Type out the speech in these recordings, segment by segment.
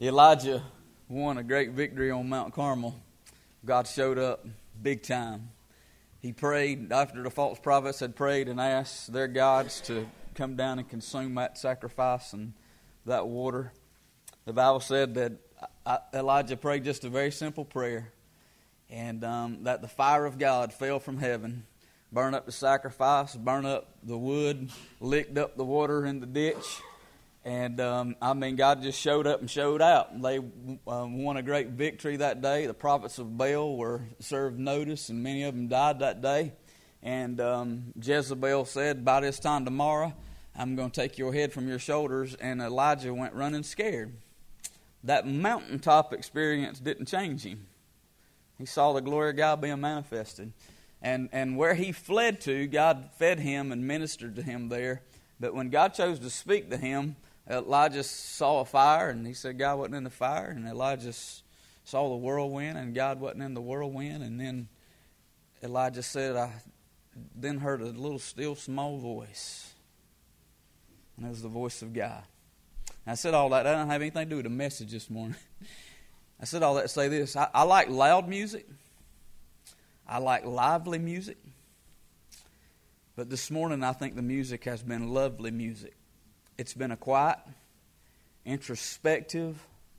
Elijah won a great victory on Mount Carmel. God showed up big time. He prayed after the false prophets had prayed and asked their gods to come down and consume that sacrifice and that water. The Bible said that Elijah prayed just a very simple prayer, and that the fire of God fell from heaven, burned up the sacrifice, burned up the wood, licked up the water in the ditch. And, God just showed up and showed out. They won a great victory that day. The prophets of Baal were served notice, and many of them died that day. And Jezebel said, by this time tomorrow, I'm going to take your head from your shoulders. And Elijah went running scared. That mountaintop experience didn't change him. He saw the glory of God being manifested. And where he fled to, God fed him and ministered to him there. But when God chose to speak to him, Elijah saw a fire, and he said God wasn't in the fire. And Elijah saw the whirlwind, and God wasn't in the whirlwind. And then Elijah said, I then heard a little still small voice. And it was the voice of God. And I said all that. That doesn't have anything to do with the message this morning. I said all that to say this. I like loud music. I like lively music. But this morning I think the music has been lovely music. It's been a quiet, introspective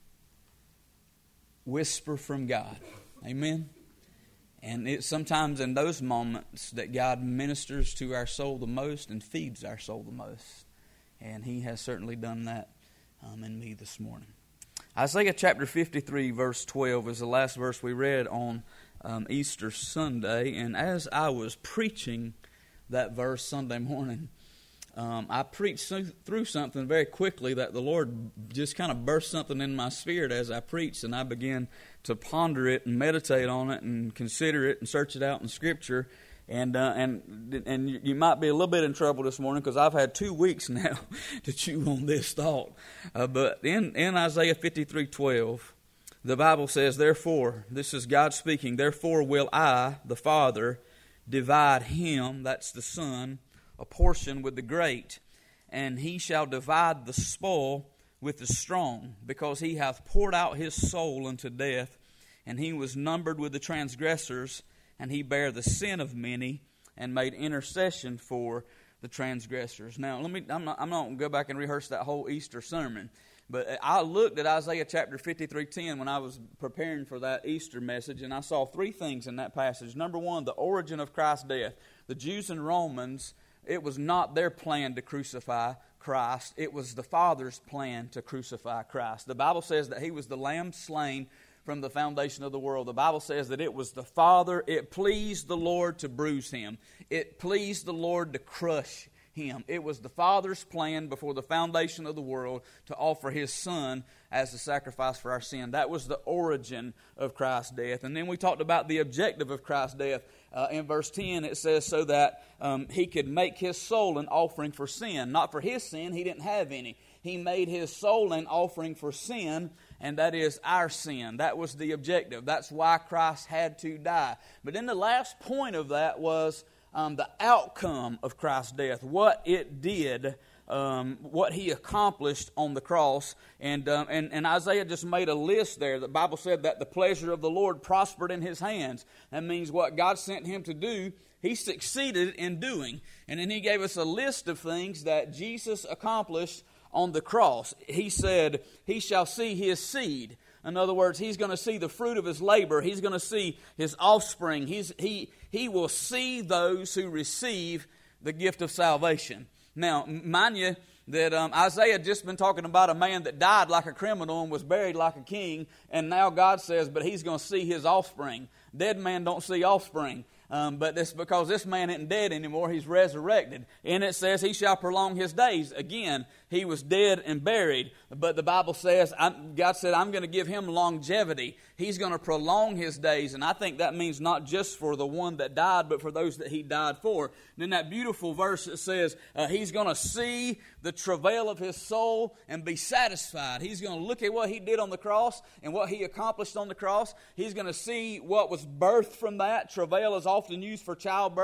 whisper from God. Amen? And it's sometimes in those moments that God ministers to our soul the most and feeds our soul the most. And He has certainly done that in me this morning. Isaiah chapter 53 verse 12 is the last verse we read on Easter Sunday. And as I was preaching that verse Sunday morning, I preached through something very quickly that the Lord just kind of burst something in my spirit as I preached, and I began to ponder it and meditate on it and consider it and search it out in Scripture. And you might be a little bit in trouble this morning because I've had 2 weeks now to chew on this thought. But in Isaiah 53:12, the Bible says, therefore, this is God speaking, therefore will I, the Father, divide him, that's the Son, a portion with the great, and he shall divide the spoil with the strong, because he hath poured out his soul unto death, and he was numbered with the transgressors, and he bare the sin of many, and made intercession for the transgressors. Now, I'm not going to go back and rehearse that whole Easter sermon, but I looked at Isaiah chapter 53:10 when I was preparing for that Easter message, and I saw three things in that passage. Number one, the origin of Christ's death. The Jews and Romans, it was not their plan to crucify Christ. It was the Father's plan to crucify Christ. The Bible says that He was the Lamb slain from the foundation of the world. The Bible says that it was the Father. It pleased the Lord to bruise Him. It pleased the Lord to crush Him. It was the Father's plan before the foundation of the world to offer His Son as the sacrifice for our sin. That was the origin of Christ's death. And then we talked about the objective of Christ's death. In verse 10 it says so that He could make His soul an offering for sin. Not for His sin, He didn't have any. He made His soul an offering for sin, and that is our sin. That was the objective. That's why Christ had to die. But then the last point of that was the outcome of Christ's death, what it did, what He accomplished on the cross. And Isaiah just made a list there. The Bible said that the pleasure of the Lord prospered in His hands. That means what God sent Him to do, He succeeded in doing. And then He gave us a list of things that Jesus accomplished on the cross. He said, He shall see His seed. In other words, He's going to see the fruit of His labor. He's going to see His offspring. He will see those who receive the gift of salvation. Now, mind you that Isaiah had just been talking about a man that died like a criminal and was buried like a king, and now God says, but he's going to see his offspring. Dead man don't see offspring. But it's because this man isn't dead anymore. He's resurrected. And it says he shall prolong his days. Again, he was dead and buried. But the Bible says, God said, I'm going to give him longevity. He's going to prolong his days. And I think that means not just for the one that died, but for those that He died for. And in that beautiful verse it says, He's going to see the travail of His soul and be satisfied. He's going to look at what He did on the cross and what He accomplished on the cross. He's going to see what was birthed from that. Travail is often used for childbirth.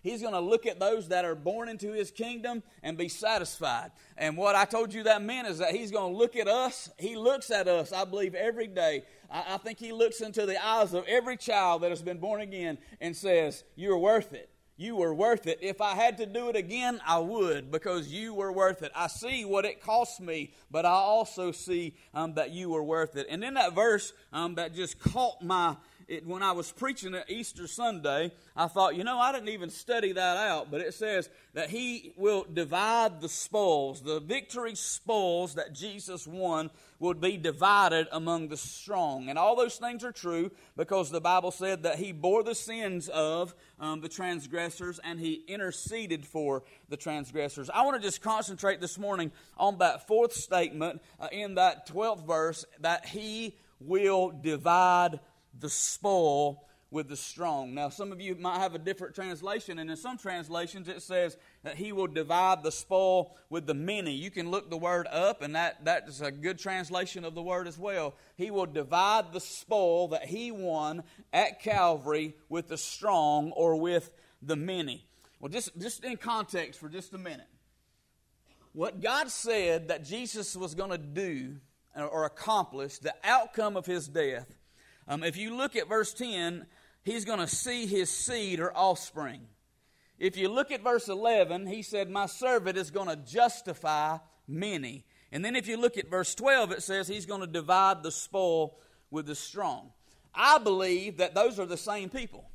He's going to look at those that are born into His kingdom and be satisfied. And what I told you that meant is that He's going to look at us. He looks at us, I believe, every day. I think He looks into the eyes of every child that has been born again and says, you're worth it. You were worth it. If I had to do it again, I would, because you were worth it. I see what it cost me, but I also see that you were worth it. And in that verse that just caught when I was preaching at Easter Sunday, I thought, I didn't even study that out, but it says that He will divide the spoils. The victory spoils that Jesus won would be divided among the strong. And all those things are true because the Bible said that He bore the sins of the transgressors and He interceded for the transgressors. I want to just concentrate this morning on that fourth statement in that 12th verse, that He will divide the spoil with the strong. Now, some of you might have a different translation, and in some translations it says that He will divide the spoil with the many. You can look the word up, and that is a good translation of the word as well. He will divide the spoil that He won at Calvary with the strong, or with the many. Well, just in context for just a minute. What God said that Jesus was going to do or accomplish, the outcome of His death, if you look at verse 10, He's going to see His seed or offspring. If you look at verse 11, He said, my servant is going to justify many. And then if you look at verse 12, it says He's going to divide the spoil with the strong. I believe that those are the same people.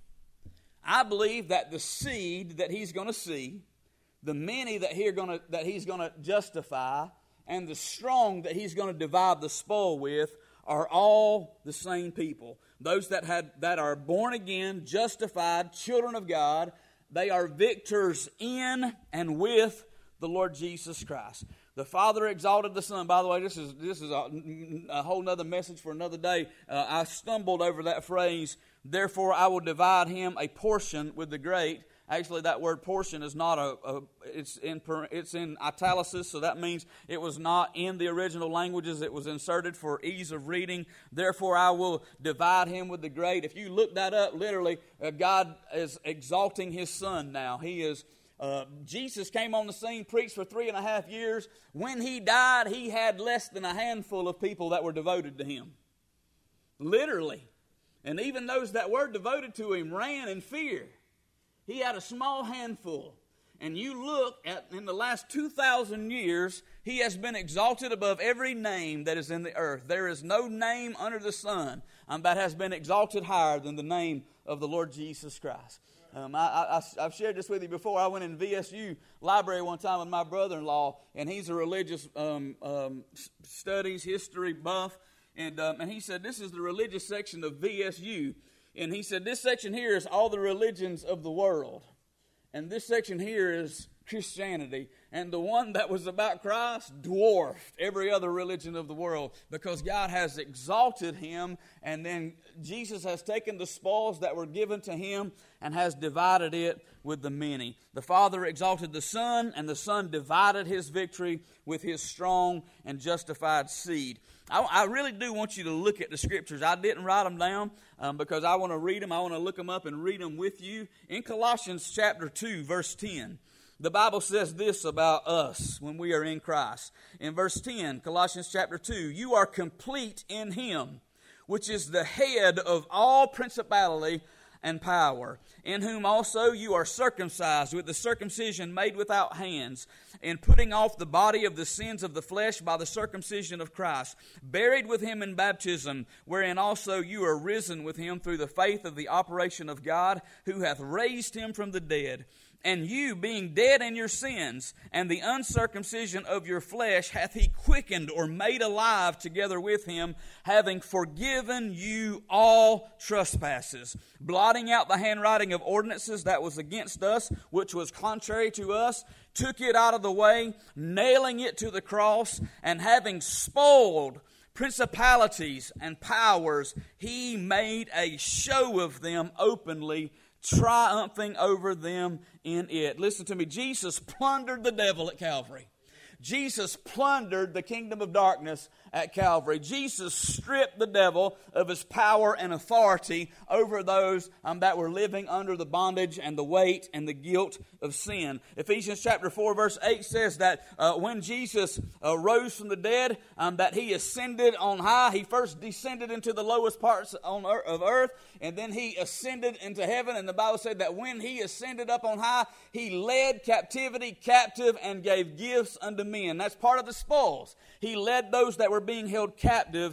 I believe that the seed that He's going to see, the many that He's going to justify, and the strong that He's going to divide the spoil with are all the same people. Those that are born again, justified, children of God, they are victors in and with the Lord Jesus Christ. The Father exalted the Son. By the way, this is a whole other message for another day. I stumbled over that phrase, therefore I will divide Him a portion with the great. Actually, that word portion is not it's in italics, so that means it was not in the original languages. It was inserted for ease of reading. Therefore, I will divide Him with the great. If you look that up, literally, God is exalting His Son now. Jesus came on the scene, preached for 3.5 years. When He died, He had less than a handful of people that were devoted to Him. Literally. And even those that were devoted to Him ran in fear. He had a small handful. And you look at, in the last 2,000 years, He has been exalted above every name that is in the earth. There is no name under the sun that has been exalted higher than the name of the Lord Jesus Christ. I've shared this with you before. I went in VSU library one time with my brother-in-law, and he's a religious studies, history buff. And he said, this is the religious section of VSU. And he said, this section here is all the religions of the world. And this section here is Christianity. And the one that was about Christ dwarfed every other religion of the world, because God has exalted Him, and then Jesus has taken the spoils that were given to Him and has divided it with the many. The Father exalted the Son, and the Son divided His victory with His strong and justified seed. I really do want you to look at the Scriptures. I didn't write them down because I want to read them. I want to look them up and read them with you. In Colossians chapter 2, verse 10, the Bible says this about us when we are in Christ. In verse 10, Colossians chapter 2, you are complete in Him, which is the head of all principality and power, in whom also you are circumcised with the circumcision made without hands, in putting off the body of the sins of the flesh by the circumcision of Christ, buried with Him in baptism, wherein also you are risen with Him through the faith of the operation of God, who hath raised Him from the dead. And you, being dead in your sins, and the uncircumcision of your flesh, hath He quickened or made alive together with Him, having forgiven you all trespasses, blotting out the handwriting of ordinances that was against us, which was contrary to us, took it out of the way, nailing it to the cross, and having spoiled principalities and powers, He made a show of them openly, triumphing over them in it. Listen to me. Jesus plundered the devil at Calvary. Jesus plundered the kingdom of darkness at Calvary. Jesus stripped the devil of his power and authority over those that were living under the bondage and the weight and the guilt of sin. Ephesians chapter 4 verse 8 says that when Jesus rose from the dead, that he ascended on high. He first descended into the lowest parts of earth, and then he ascended into heaven. And the Bible said that when he ascended up on high, he led captivity captive and gave gifts unto men. That's part of the spoils. He led those that were being held captive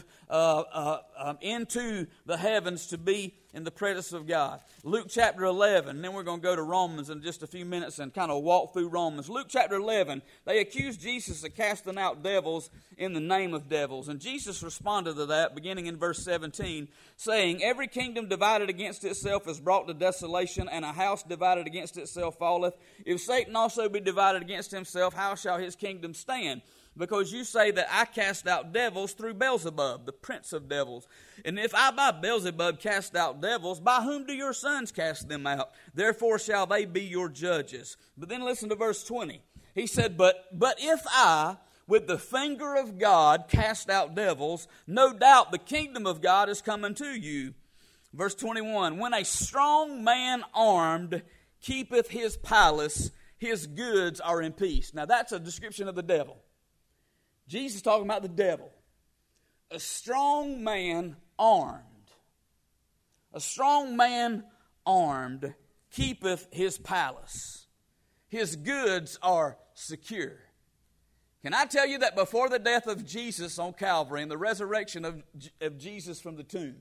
into the heavens to be in the presence of God. Luke chapter 11, and then we're going to go to Romans in just a few minutes and kind of walk through Romans. Luke chapter 11, they accused Jesus of casting out devils in the name of devils. And Jesus responded to that, beginning in verse 17, saying, "Every kingdom divided against itself is brought to desolation, and a house divided against itself falleth. If Satan also be divided against himself, how shall his kingdom stand? Because you say that I cast out devils through Beelzebub, the prince of devils. And if I by Beelzebub cast out devils, by whom do your sons cast them out? Therefore shall they be your judges." But then listen to verse 20. He said, But if I, with the finger of God, cast out devils, no doubt the kingdom of God is coming to you. Verse 21, "When a strong man armed keepeth his palace, his goods are in peace." Now that's a description of the devil. Jesus is talking about the devil. A strong man armed. A strong man armed keepeth his palace. His goods are secure. Can I tell you that before the death of Jesus on Calvary and the resurrection of Jesus from the tomb,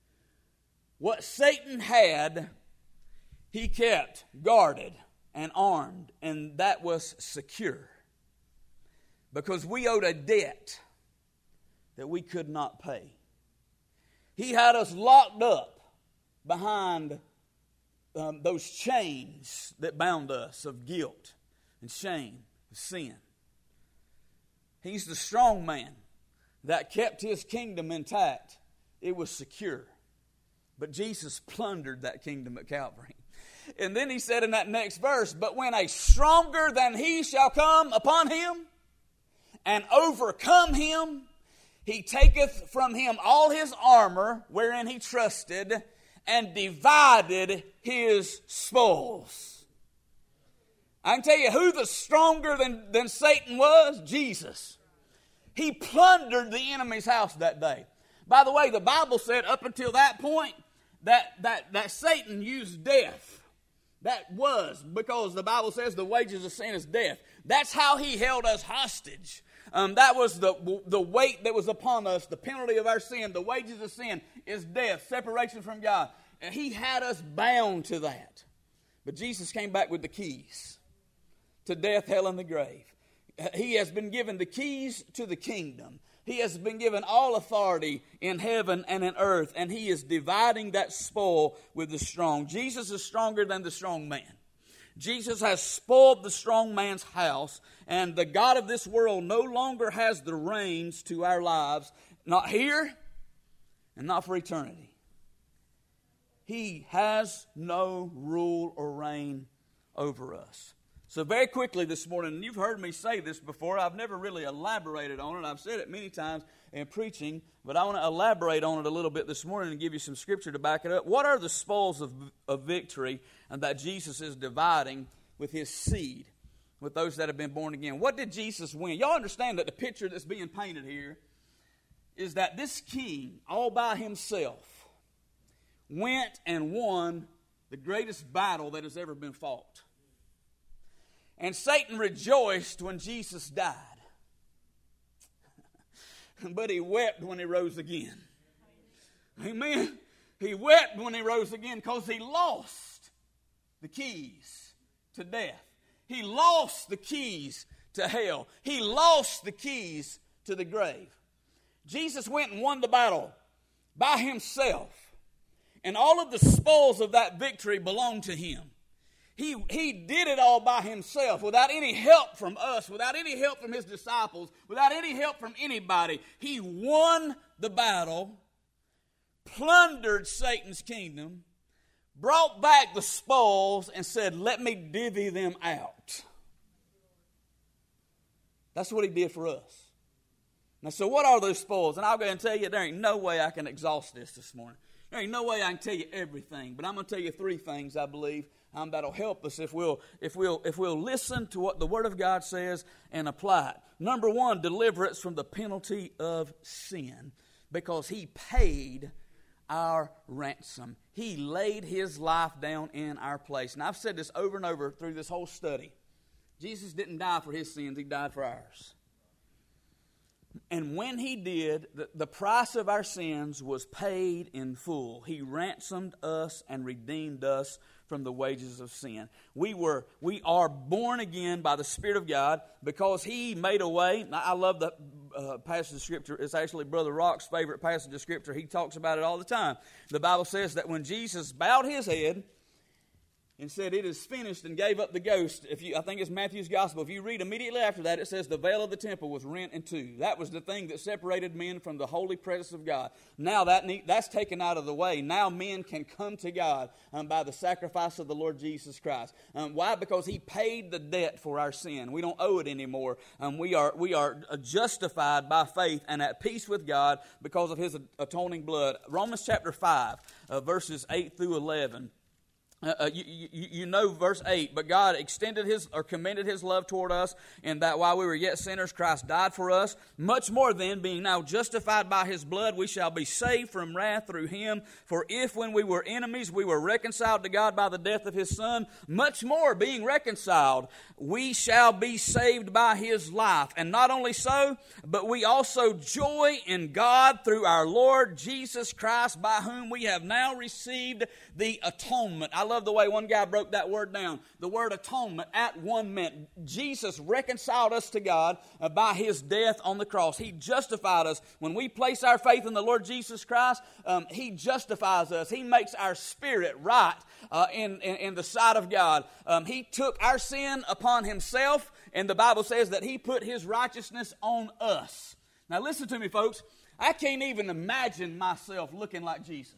what Satan had, he kept guarded and armed, and that was secure. Because we owed a debt that we could not pay. He had us locked up behind those chains that bound us of guilt and shame, of sin. He's the strong man that kept his kingdom intact. It was secure. But Jesus plundered that kingdom at Calvary. And then he said in that next verse, "But when a stronger than he shall come upon him, and overcome him, he taketh from him all his armor wherein he trusted, and divided his spoils." I can tell you who the stronger than Satan was? Jesus. He plundered the enemy's house that day. By the way, the Bible said up until that point that Satan used death. That was because the Bible says the wages of sin is death. That's how he held us hostage. That was the weight that was upon us, the penalty of our sin. The wages of sin is death, separation from God. And he had us bound to that. But Jesus came back with the keys to death, hell, and the grave. He has been given the keys to the kingdom. He has been given all authority in heaven and in earth, and he is dividing that spoil with the strong. Jesus is stronger than the strong man. Jesus has spoiled the strong man's house, and the God of this world no longer has the reins to our lives, not here and not for eternity. He has no rule or reign over us. So very quickly this morning, and you've heard me say this before, I've never really elaborated on it. I've said it many times in preaching, but I want to elaborate on it a little bit this morning and give you some scripture to back it up. What are the spoils of victory and that Jesus is dividing with his seed, with those that have been born again? What did Jesus win? Y'all understand that the picture that's being painted here is that this king, all by himself, went and won the greatest battle that has ever been fought. And Satan rejoiced when Jesus died. But he wept when he rose again. Amen. He wept when he rose again because he lost the keys to death. He lost the keys to hell. He lost the keys to the grave. Jesus went and won the battle by himself. And all of the spoils of that victory belonged to him. He did it all by himself, without any help from us, without any help from his disciples, without any help from anybody. He won the battle, plundered Satan's kingdom, brought back the spoils, and said, "Let me divvy them out." That's what he did for us. Now, so what are those spoils? And I'll go ahead and tell you, there ain't no way I can exhaust this morning. There ain't no way I can tell you everything. But I'm going to tell you three things, I believe, that'll help us if we'll listen to what the Word of God says and apply it. Number one, deliverance from the penalty of sin. Because He paid our ransom. He laid His life down in our place. And I've said this over and over through this whole study. Jesus didn't die for His sins. He died for ours. And when He did, the price of our sins was paid in full. He ransomed us and redeemed us from the wages of sin. We are born again by the Spirit of God because He made a way. I love the passage of Scripture. It's actually Brother Rock's favorite passage of Scripture. He talks about it all the time. The Bible says that when Jesus bowed His head and said, "It is finished," and gave up the ghost. I think it's Matthew's Gospel. If you read immediately after that, it says the veil of the temple was rent in two. That was the thing that separated men from the holy presence of God. Now that's taken out of the way. Now men can come to God by the sacrifice of the Lord Jesus Christ. Why? Because He paid the debt for our sin. We don't owe it anymore. We are justified by faith and at peace with God because of His atoning blood. Romans chapter 5, verses 8 through 11. You know verse 8, but God commended His love toward us in that while we were yet sinners, Christ died for us. Much more then, being now justified by His blood, we shall be saved from wrath through Him. For if when we were enemies, we were reconciled to God by the death of His Son, much more being reconciled, we shall be saved by His life. And not only so, but we also joy in God through our Lord Jesus Christ, by whom we have now received the atonement. I love the way one guy broke that word down. The word atonement at one meant Jesus reconciled us to God by His death on the cross. He justified us. When we place our faith in the Lord Jesus Christ, He justifies us. He makes our spirit right in the sight of God. He took our sin upon Himself, and the Bible says that He put His righteousness on us. Now listen to me, folks. I can't even imagine myself looking like Jesus.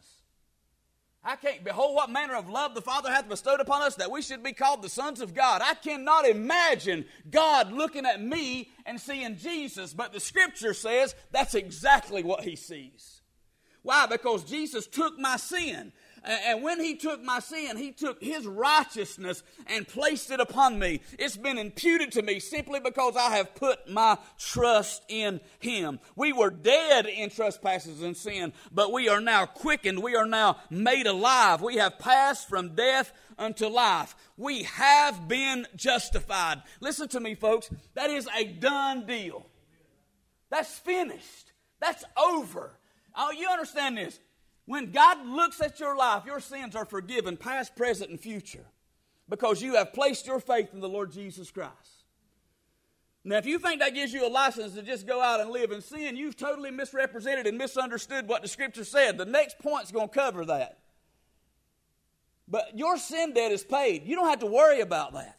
I can't. Behold, what manner of love the Father hath bestowed upon us, that we should be called the sons of God. I cannot imagine God looking at me and seeing Jesus, but the Scripture says that's exactly what He sees. Why? Because Jesus took my sin. And when He took my sin, He took His righteousness and placed it upon me. It's been imputed to me simply because I have put my trust in Him. We were dead in trespasses and sin, but we are now quickened. We are now made alive. We have passed from death unto life. We have been justified. Listen to me, folks. That is a done deal. That's finished. That's over. Oh, you understand this? When God looks at your life, your sins are forgiven, past, present, and future, because you have placed your faith in the Lord Jesus Christ. Now, if you think that gives you a license to just go out and live in sin, you've totally misrepresented and misunderstood what the Scripture said. The next point's going to cover that. But your sin debt is paid. You don't have to worry about that.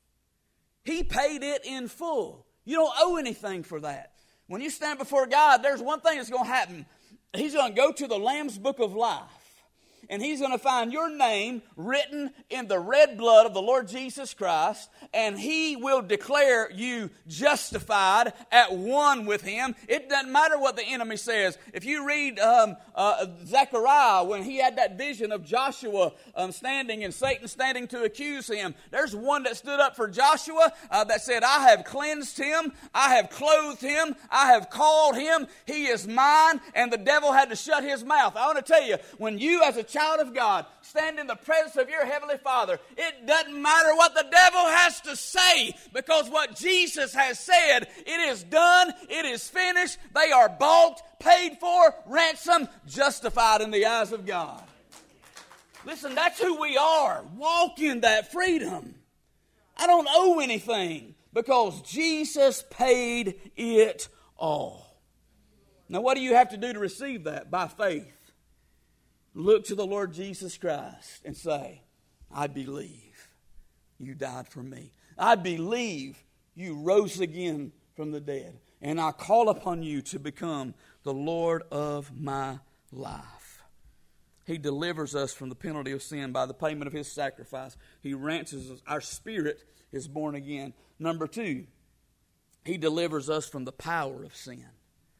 He paid it in full. You don't owe anything for that. When you stand before God, there's one thing that's going to happen. He's going to go to the Lamb's Book of Life, and He's going to find your name written in the red blood of the Lord Jesus Christ, and He will declare you justified at one with Him. It doesn't matter what the enemy says. If you read Zechariah, when he had that vision of Joshua standing and Satan standing to accuse him, there's one that stood up for Joshua that said, "I have cleansed him, I have clothed him, I have called him, he is mine," and the devil had to shut his mouth. I want to tell you, when you as a child of God stand in the presence of your Heavenly Father, it doesn't matter what the devil has to say, because what Jesus has said, it is done, it is finished, they are bought, paid for, ransomed, justified in the eyes of God. Listen, that's who we are. Walk in that freedom. I don't owe anything because Jesus paid it all. Now, what do you have to do to receive that? By faith. Look to the Lord Jesus Christ and say, "I believe you died for me. I believe you rose again from the dead. And I call upon you to become the Lord of my life." He delivers us from the penalty of sin by the payment of His sacrifice. He ransoms us. Our spirit is born again. Number two, He delivers us from the power of sin.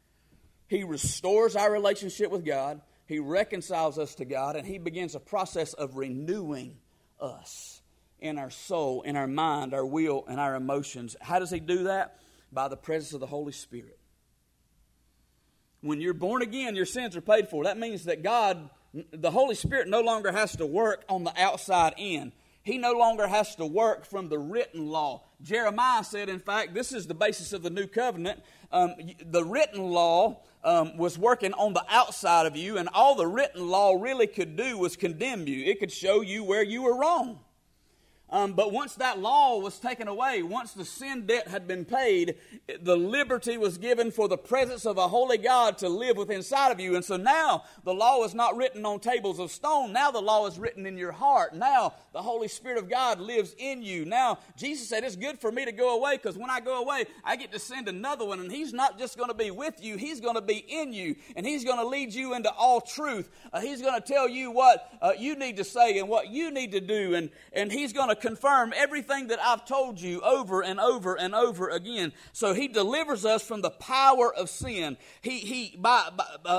He restores our relationship with God. He reconciles us to God, and He begins a process of renewing us in our soul, in our mind, our will, and our emotions. How does He do that? By the presence of the Holy Spirit. When you're born again, your sins are paid for. That means that God, the Holy Spirit, no longer has to work on the outside in. He no longer has to work from the written law. Jeremiah said, in fact, this is the basis of the new covenant. The written law was working on the outside of you, and all the written law really could do was condemn you. It could show you where you were wrong. But once that law was taken away, once the sin debt had been paid, the liberty was given for the presence of a holy God to live within inside of you. And so now the law is not written on tables of stone. Now the law is written in your heart. Now the Holy Spirit of God lives in you. Now Jesus said, it's good for me to go away, because when I go away, I get to send another one. And He's not just going to be with you. He's going to be in you. And He's going to lead you into all truth. He's going to tell you what you need to say and what you need to do. And He's going to confirm everything that I've told you over and over and over again. So He delivers us from the power of sin. By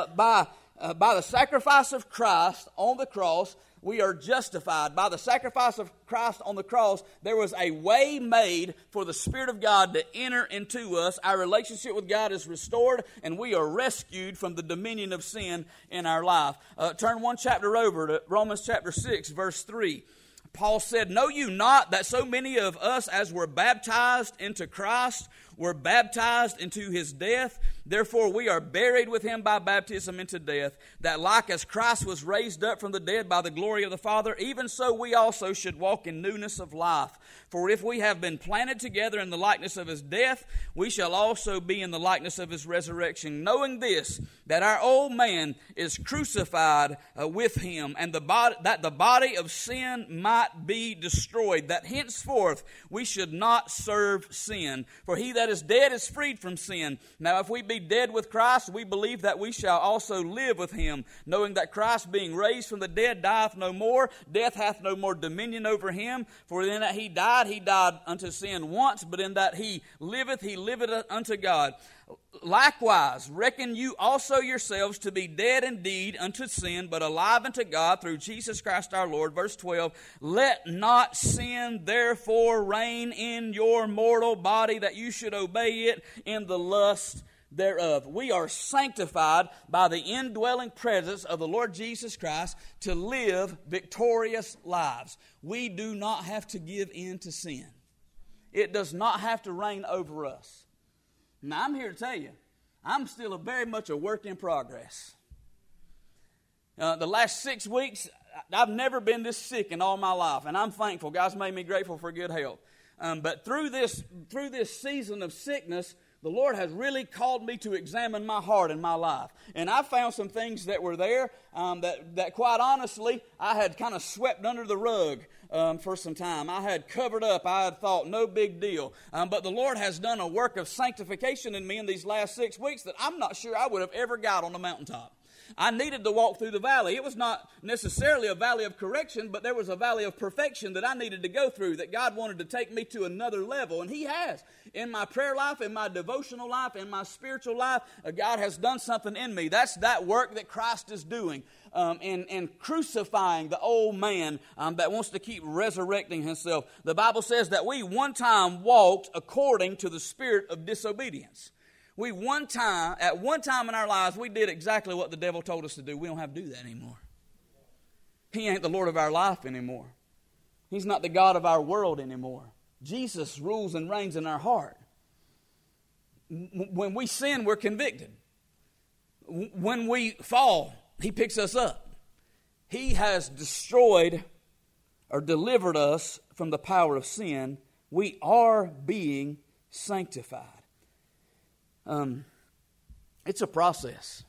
the sacrifice of Christ on the cross, we are justified. By the sacrifice of Christ on the cross, there was a way made for the Spirit of God to enter into us. Our relationship with God is restored, and we are rescued from the dominion of sin in our life. Turn one chapter over to Romans chapter 6, verse 3. Paul said, know you not that so many of us as were baptized into Christ were baptized into His death? Therefore we are buried with Him by baptism into death, that like as Christ was raised up from the dead by the glory of the Father, even so we also should walk in newness of life. For if we have been planted together in the likeness of His death, we shall also be in the likeness of His resurrection, knowing this, that our old man is crucified with Him, and that the body of sin might be destroyed, that henceforth we should not serve sin. For he that is dead is freed from sin. Now if we be dead with Christ, we believe that we shall also live with Him, knowing that Christ, being raised from the dead, dieth no more. Death hath no more dominion over Him. For in that He died unto sin once, but in that He liveth unto God. Likewise, reckon you also yourselves to be dead indeed unto sin, but alive unto God through Jesus Christ our Lord. Verse 12, let not sin therefore reign in your mortal body, that you should obey it in the lust thereof. We are sanctified by the indwelling presence of the Lord Jesus Christ to live victorious lives. We do not have to give in to sin. It does not have to reign over us. Now, I'm here to tell you, I'm still very much a work in progress. The last 6 weeks, I've never been this sick in all my life, and I'm thankful. God's made me grateful for good health. But through this season of sickness, the Lord has really called me to examine my heart and my life. And I found some things that were there that quite honestly, I had kind of swept under the rug for some time. I had covered up. I had thought, no big deal. But the Lord has done a work of sanctification in me in these last 6 weeks that I'm not sure I would have ever got on the mountaintop. I needed to walk through the valley. It was not necessarily a valley of correction, but there was a valley of perfection that I needed to go through, that God wanted to take me to another level, and He has. In my prayer life, in my devotional life, in my spiritual life, God has done something in me. That's that work that Christ is doing in crucifying the old man that wants to keep resurrecting himself. The Bible says that we one time walked according to the spirit of disobedience. At one time in our lives, we did exactly what the devil told us to do. We don't have to do that anymore. He ain't the Lord of our life anymore. He's not the God of our world anymore. Jesus rules and reigns in our heart. When we sin, we're convicted. When we fall, He picks us up. He has destroyed or delivered us from the power of sin. We are being sanctified. It's a process.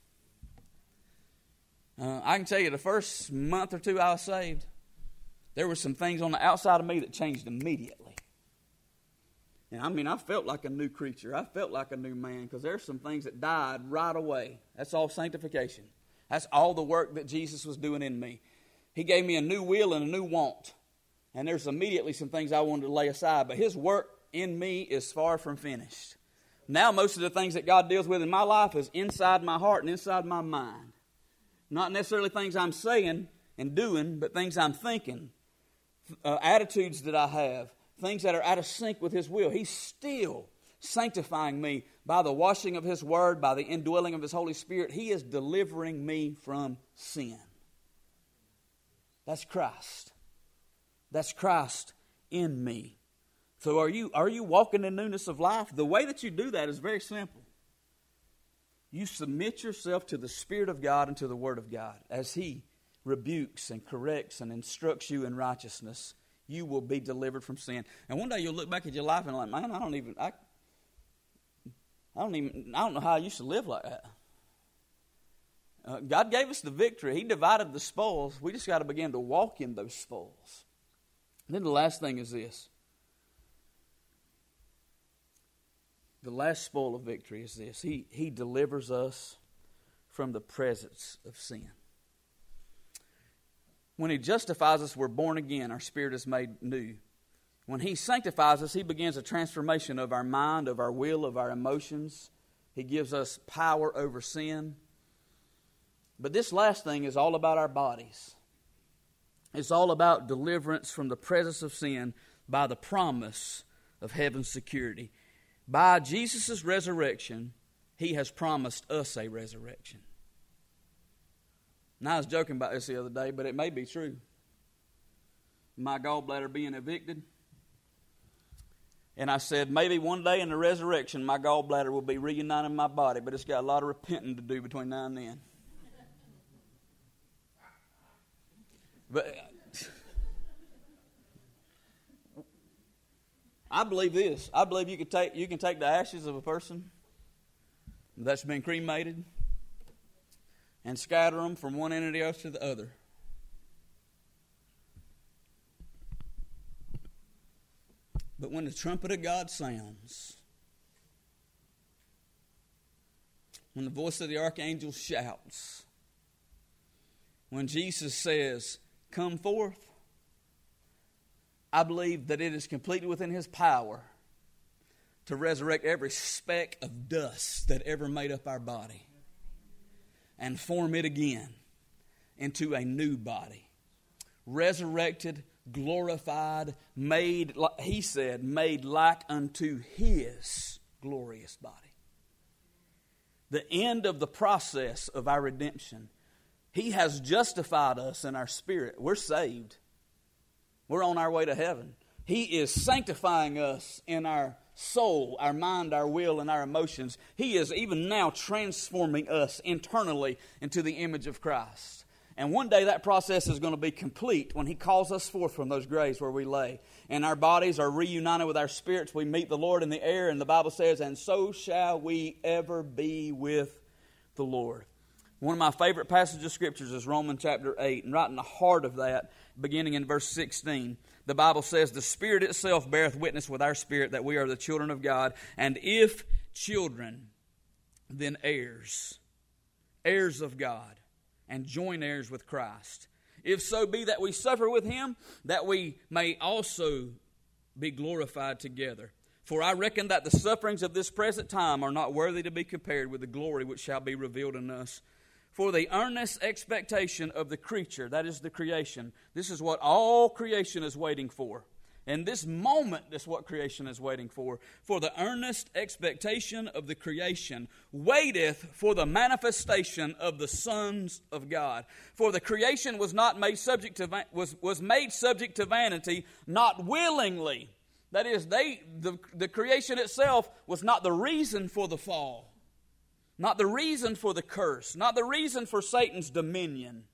I can tell you the first month or two I was saved, there were some things on the outside of me that changed immediately. And I felt like a new creature. I felt like a new man, because there's some things that died right away. That's all sanctification. That's all the work that Jesus was doing in me. He gave me a new will and a new want. And there's immediately some things I wanted to lay aside. But His work in me is far from finished. Now most of the things that God deals with in my life is inside my heart and inside my mind. Not necessarily things I'm saying and doing, but things I'm thinking, attitudes that I have, things that are out of sync with His will. He's still sanctifying me by the washing of His Word, by the indwelling of His Holy Spirit. He is delivering me from sin. That's Christ. That's Christ in me. So are you walking in newness of life? The way that you do that is very simple. You submit yourself to the Spirit of God and to the Word of God. As He rebukes and corrects and instructs you in righteousness, you will be delivered from sin. And one day you'll look back at your life and like, man, I don't know how I used to live like that. God gave us the victory. He divided the spoils. We just got to begin to walk in those spoils. And then the last thing is this. The last spoil of victory is this. He delivers us from the presence of sin. When He justifies us, we're born again. Our spirit is made new. When He sanctifies us, He begins a transformation of our mind, of our will, of our emotions. He gives us power over sin. But this last thing is all about our bodies. It's all about deliverance from the presence of sin by the promise of heaven's security. By Jesus' resurrection, He has promised us a resurrection. Now, I was joking about this the other day, but it may be true. My gallbladder being evicted. And I said, maybe one day in the resurrection, my gallbladder will be reunited in my body, but it's got a lot of repenting to do between now and then. But I believe this. I believe you can take the ashes of a person that's been cremated and scatter them from one end of the earth to the other. But when the trumpet of God sounds, when the voice of the archangel shouts, when Jesus says, "Come forth," I believe that it is completely within His power to resurrect every speck of dust that ever made up our body and form it again into a new body. Resurrected, glorified, made, He said, made like unto His glorious body. The end of the process of our redemption. He has justified us in our spirit. We're saved. We're on our way to heaven. He is sanctifying us in our soul, our mind, our will, and our emotions. He is even now transforming us internally into the image of Christ. And one day that process is going to be complete when He calls us forth from those graves where we lay. And our bodies are reunited with our spirits. We meet the Lord in the air, and the Bible says, "And so shall we ever be with the Lord." One of my favorite passages of Scriptures is Romans chapter 8. And right in the heart of that, beginning in verse 16, the Bible says, "The Spirit itself beareth witness with our spirit that we are the children of God. And if children, then heirs, heirs of God, and joint heirs with Christ. If so be that we suffer with Him, that we may also be glorified together. For I reckon that the sufferings of this present time are not worthy to be compared with the glory which shall be revealed in us. For the earnest expectation of the creature," that is the creation. This is what all creation is waiting for. And this moment is what creation is waiting for. "For the earnest expectation of the creation waiteth for the manifestation of the sons of God. For the creation was not made subject to was made subject to vanity, not willingly." That is, the creation itself was not the reason for the fall. Not the reason for the curse. Not the reason for Satan's dominion.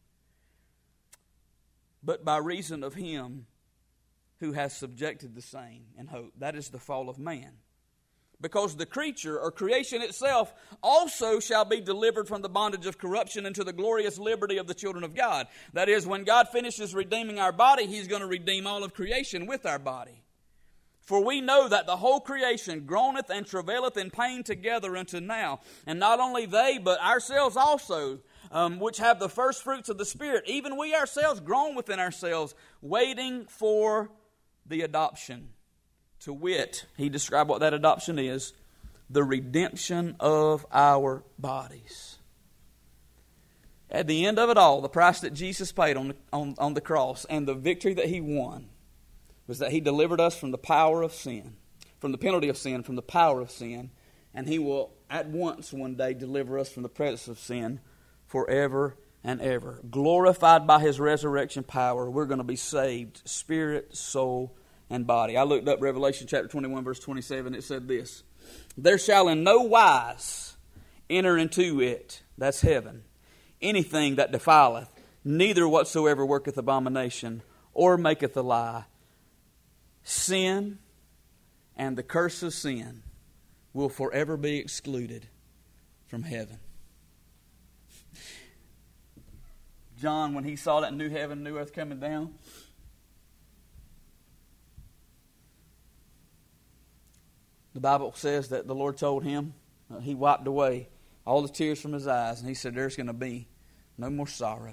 But by reason of Him who has subjected the same in hope. That is the fall of man. Because the creature or creation itself also shall be delivered from the bondage of corruption into the glorious liberty of the children of God. That is, when God finishes redeeming our body, He's going to redeem all of creation with our body. "For we know that the whole creation groaneth and travaileth in pain together unto now. And not only they, but ourselves also, which have the first fruits of the Spirit, even we ourselves groan within ourselves, waiting for the adoption." To wit, he described what that adoption is, the redemption of our bodies. At the end of it all, the price that Jesus paid on the cross and the victory that He won was that He delivered us from the power of sin, from the penalty of sin, from the power of sin, and He will at once one day deliver us from the presence of sin forever and ever. Glorified by His resurrection power, we're going to be saved, spirit, soul, and body. I looked up Revelation chapter 21, verse 27. It said this: "There shall in no wise enter into it," that's heaven, "anything that defileth, neither whatsoever worketh abomination, or maketh a lie. Sin and the curse of sin will forever be excluded from heaven." John, when he saw that new heaven, new earth coming down, the Bible says that the Lord told him, He wiped away all the tears from his eyes, and He said there's going to be no more sorrow,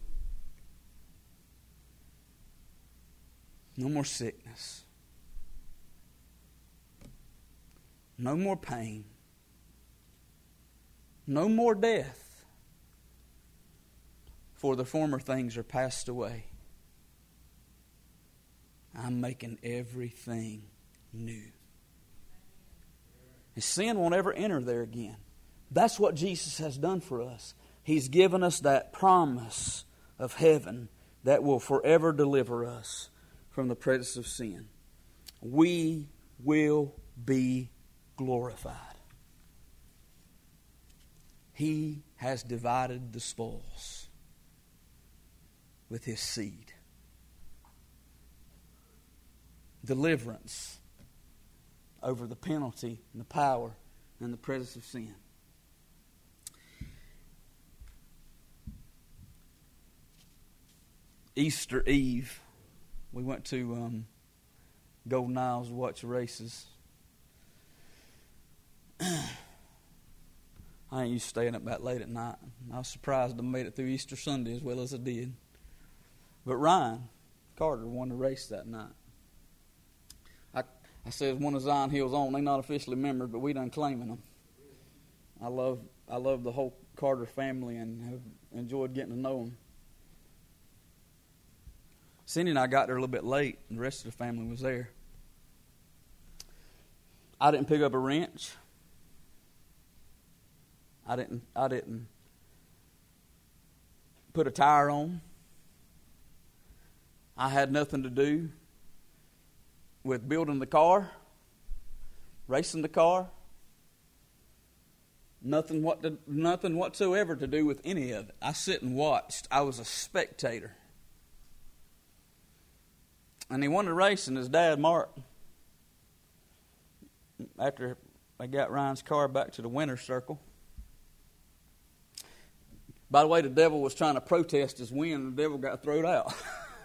no more sickness, no more pain, no more death, for the former things are passed away. I'm making everything new. And sin won't ever enter there again. That's what Jesus has done for us. He's given us that promise of heaven that will forever deliver us from the presence of sin. We will be glorified. He has divided the spoils with His seed. Deliverance over the penalty and the power and the presence of sin. Easter Eve, we went to Golden Isles to watch the races. I ain't used to staying up that late at night. I was surprised I made it through Easter Sunday as well as I did. But Ryan Carter won the race that night. I said one of Zion Hill's own. They're not officially members, but we done claiming them. I love the whole Carter family and have enjoyed getting to know them. Cindy and I got there a little bit late, and the rest of the family was there. I didn't pick up a wrench. I didn't put a tire on. I had nothing to do with building the car, racing the car. Nothing whatsoever to do with any of it. I sit and watched. I was a spectator. And he won the race, and his dad, Mark, after I got Ryan's car back to the winner's circle. By the way, the devil was trying to protest his win, and the devil got thrown out.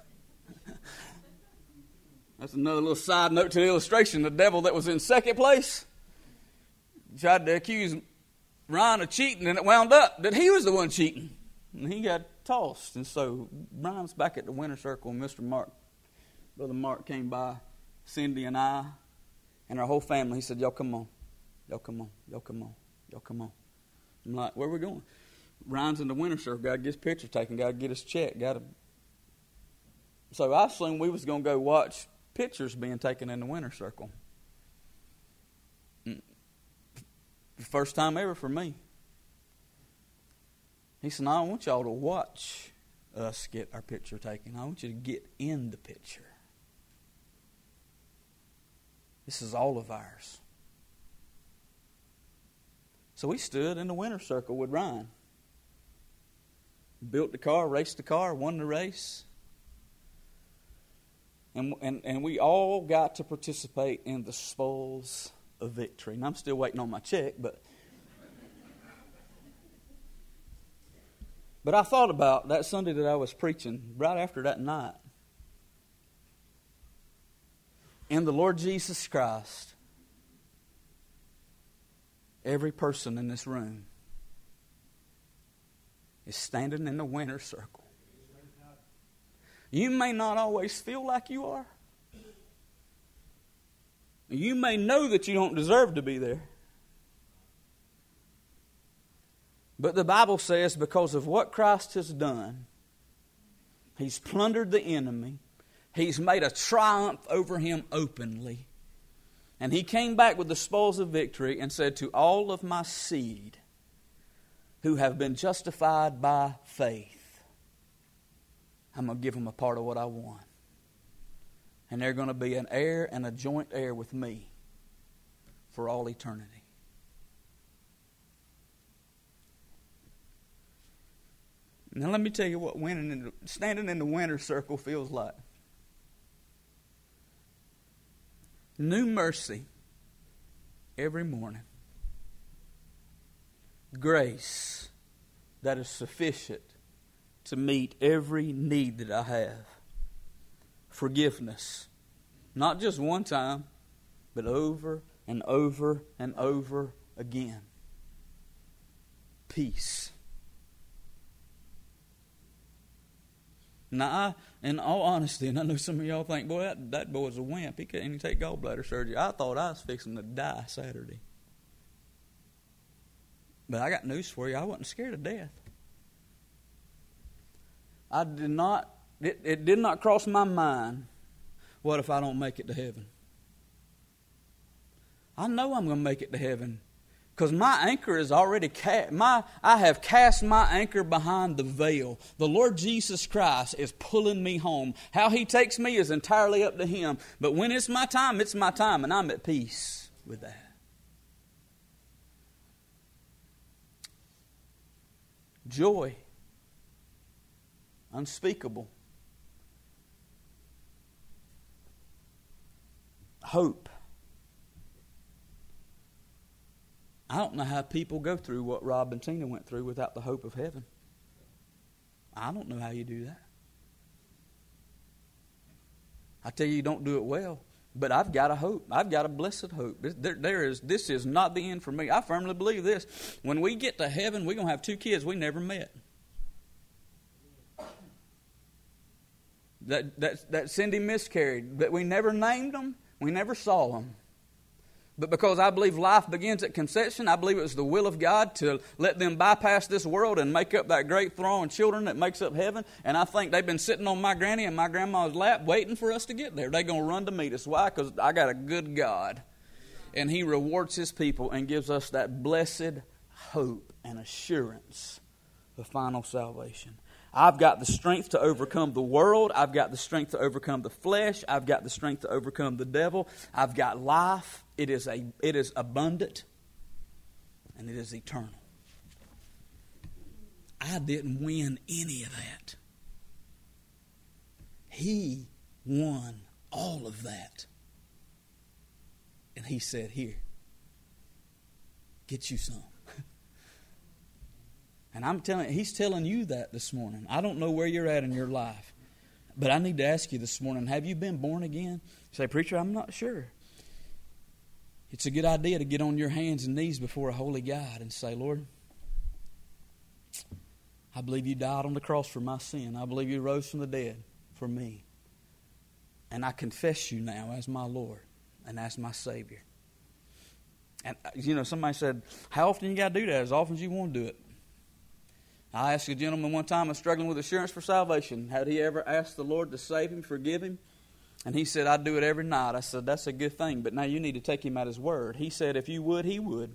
That's another little side note to the illustration. The devil that was in second place tried to accuse Ryan of cheating, and it wound up that he was the one cheating. And he got tossed. And so Ryan's back at the winner's circle, and Brother Mark came by, Cindy and I, and our whole family. He said, y'all come on. Y'all come on. Y'all come on. Y'all come on. I'm like, where are we going? Ryan's in the winner's circle. Got to get his picture taken. Got to get his check. So I assumed we was going to go watch pictures being taken in the winner's circle. First time ever for me. He said, no, I want y'all to watch us get our picture taken. I want you to get in the picture. This is all of ours. So we stood in the winner's circle with Ryan. Built the car, raced the car, won the race. And we all got to participate in the spoils of victory. And I'm still waiting on my check, but I thought about that Sunday that I was preaching right after that night. In the Lord Jesus Christ, every person in this room is standing in the winner's circle. You may not always feel like you are. You may know that you don't deserve to be there. But the Bible says because of what Christ has done, He's plundered the enemy. He's made a triumph over him openly. And He came back with the spoils of victory and said, to all of my seed who have been justified by faith, I'm going to give them a part of what I won. And they're going to be an heir and a joint heir with me for all eternity. Now let me tell you what standing in the winner's circle feels like. New mercy every morning. Grace that is sufficient to meet every need that I have. Forgiveness. Not just one time, but over and over and over again. Peace. Now, in all honesty, and I know some of y'all think, boy, that boy's a wimp. He couldn't even take gallbladder surgery. I thought I was fixing to die Saturday. But I got news for you. I wasn't scared of death. It did not cross my mind, what if I don't make it to heaven? I know I'm going to make it to heaven. Because my anchor is already I have cast my anchor behind the veil. The Lord Jesus Christ is pulling me home. How He takes me is entirely up to Him. But when it's my time, and I'm at peace with that. Joy. Unspeakable. Hope. I don't know how people go through what Rob and Tina went through without the hope of heaven. I don't know how you do that. I tell you don't do it well, but I've got a hope. I've got a blessed hope. This is not the end for me. I firmly believe this. When we get to heaven, we're going to have 2 kids we never met. That Cindy miscarried, but we never named them. We never saw them. But because I believe life begins at conception, I believe it was the will of God to let them bypass this world and make up that great throng of children that makes up heaven. And I think they've been sitting on my granny and my grandma's lap waiting for us to get there. They're going to run to meet us. Why? Because I got a good God. And He rewards His people and gives us that blessed hope and assurance of final salvation. I've got the strength to overcome the world. I've got the strength to overcome the flesh. I've got the strength to overcome the devil. I've got life. It is abundant, and it is eternal. I didn't win any of that. He won all of that. And He said, here, get you some. And I'm telling you, He's telling you that this morning. I don't know where you're at in your life, but I need to ask you this morning, have you been born again? You say, preacher, I'm not sure. It's a good idea to get on your hands and knees before a holy God and say, Lord, I believe You died on the cross for my sin. I believe You rose from the dead for me. And I confess You now as my Lord and as my Savior. And, somebody said, how often you got to do that? As often as you want to do it. I asked a gentleman one time, was struggling with assurance for salvation. Had he ever asked the Lord to save him, forgive him? And he said, I do it every night. I said, that's a good thing, but now you need to take him at his word. He said, if you would, he would.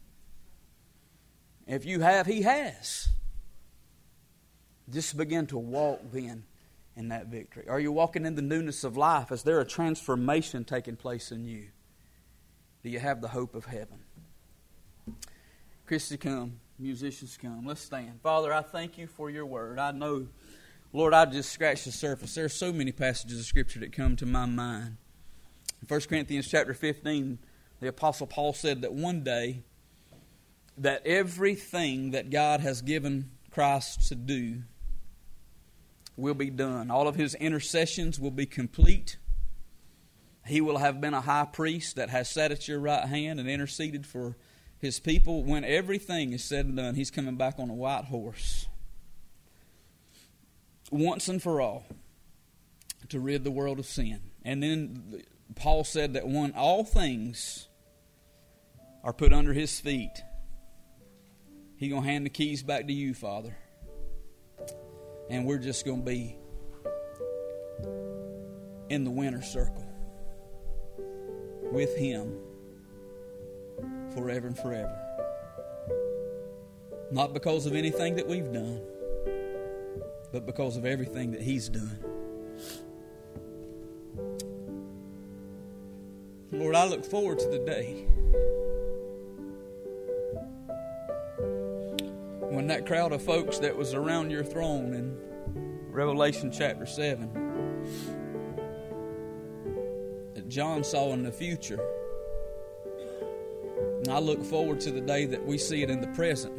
If you have, he has. Just begin to walk then in that victory. Are you walking in the newness of life? Is there a transformation taking place in you? Do you have the hope of heaven? Christy, come. Musicians, come. Let's stand. Father, I thank You for Your word. I know, Lord, I just scratched the surface. There are so many passages of Scripture that come to my mind. In 1 Corinthians chapter 15, the Apostle Paul said that one day that everything that God has given Christ to do will be done. All of His intercessions will be complete. He will have been a high priest that has sat at Your right hand and interceded for His people. When everything is said and done, He's coming back on a white horse. Once and for all. To rid the world of sin. And then Paul said that when all things are put under His feet, He's going to hand the keys back to you, Father. And we're just going to be in the winner's circle with Him forever and forever. Not because of anything that we've done, but because of everything that He's done. Lord, I look forward to the day when that crowd of folks that was around your throne in Revelation chapter 7, that John saw in the future. And I look forward to the day that we see it in the present,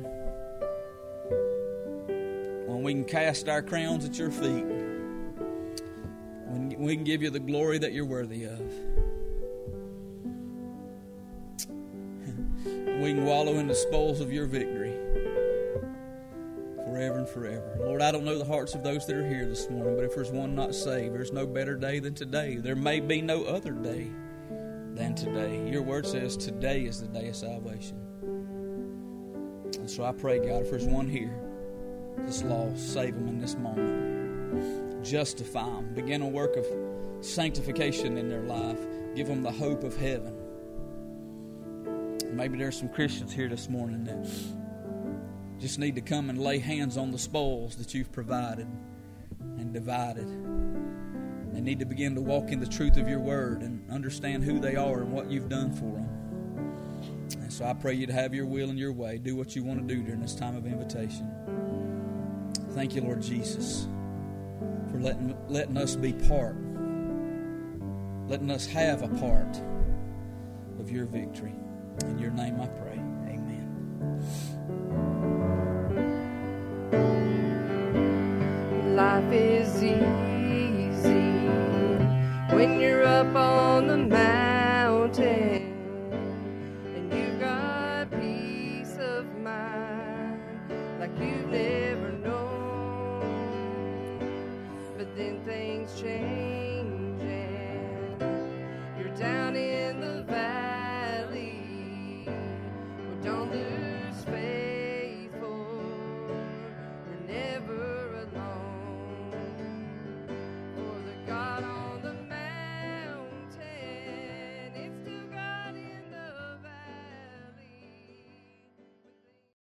when we can cast our crowns at your feet, when we can give you the glory that you're worthy of. We can wallow in the spoils of your victory forever and forever. Lord, I don't know the hearts of those that are here this morning, but if there's one not saved, there's no better day than today. There may be no other day than today. Your word says today is the day of salvation. And so I pray, God, if there's one here that's lost, save them in this moment. Justify them. Begin a work of sanctification in their life. Give them the hope of heaven. Maybe there's some Christians here this morning that just need to come and lay hands on the spoils that you've provided and divided. They need to begin to walk in the truth of your word and understand who they are and what you've done for them. And so I pray you to have your will and your way. Do what you want to do during this time of invitation. Thank you, Lord Jesus, for letting us be part, letting us have a part of your victory. In your name I pray. Amen. Life is easy when you're up on the mountain and you've got peace of mind like you've never known. But then things change.